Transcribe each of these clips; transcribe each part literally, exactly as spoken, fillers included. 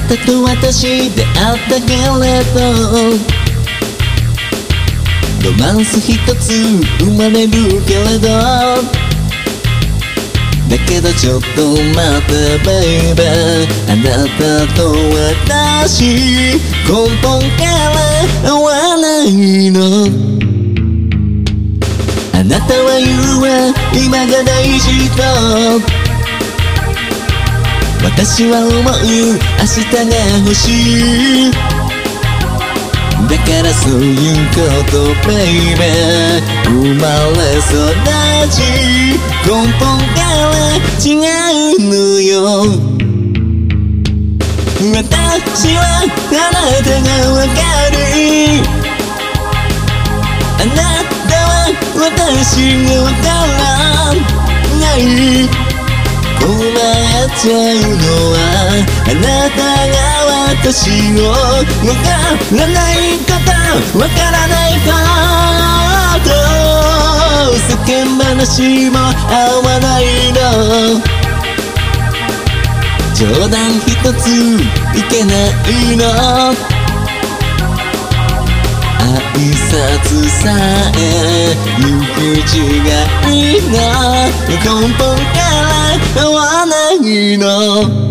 たと私出会ったけれど、ロマンス一つ生まれるけれど、だけどちょっと待ってベイベー、あなたと私根本から合わないの。あなたは言うわ今が大事と、私は思う明日が欲しい。だからそういうことベイベー、生まれ育ち根本から違うのよ。私はあなたがわかる、あなたは私がわからない。困っちゃうのはあなたが私をわからないこと、わからないこと、世間話も合わないの。冗談一ついけないの。挨拶さえ行く違いが根本から合わないの。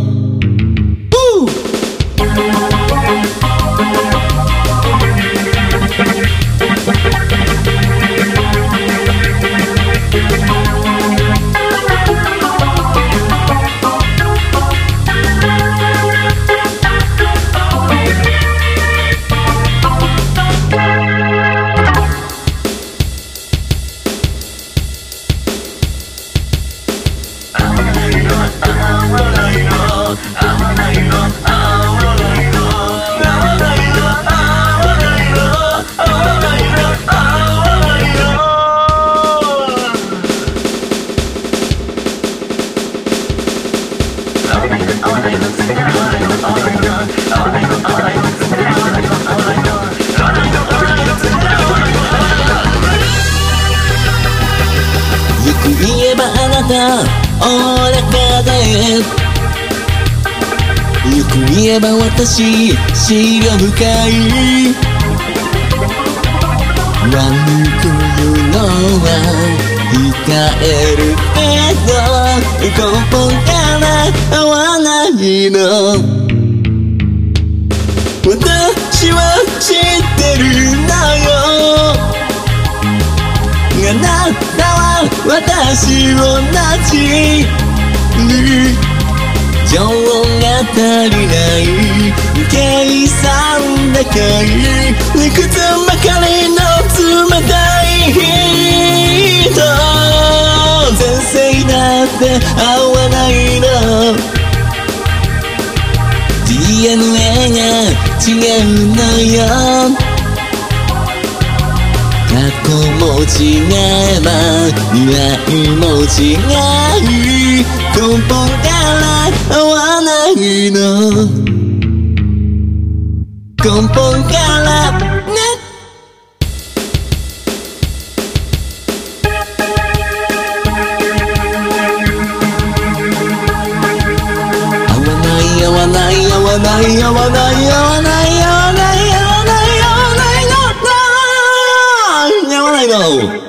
よく言えばあなたおおらかで、よく言えば私思慮深い。悪く言うのは控えるけど根本から合わないの。私は知ってるのよ、あなたは私をなじる。情が足りない計算高い理屈ばかりの冷たい人、前世だって合わないの。 ディーエヌエー が違うのよ。過去も違えば未来も違い根本から合わないの。根本からね。合わない合わない合わない合わない合わない合わない合わない合わない合わないの。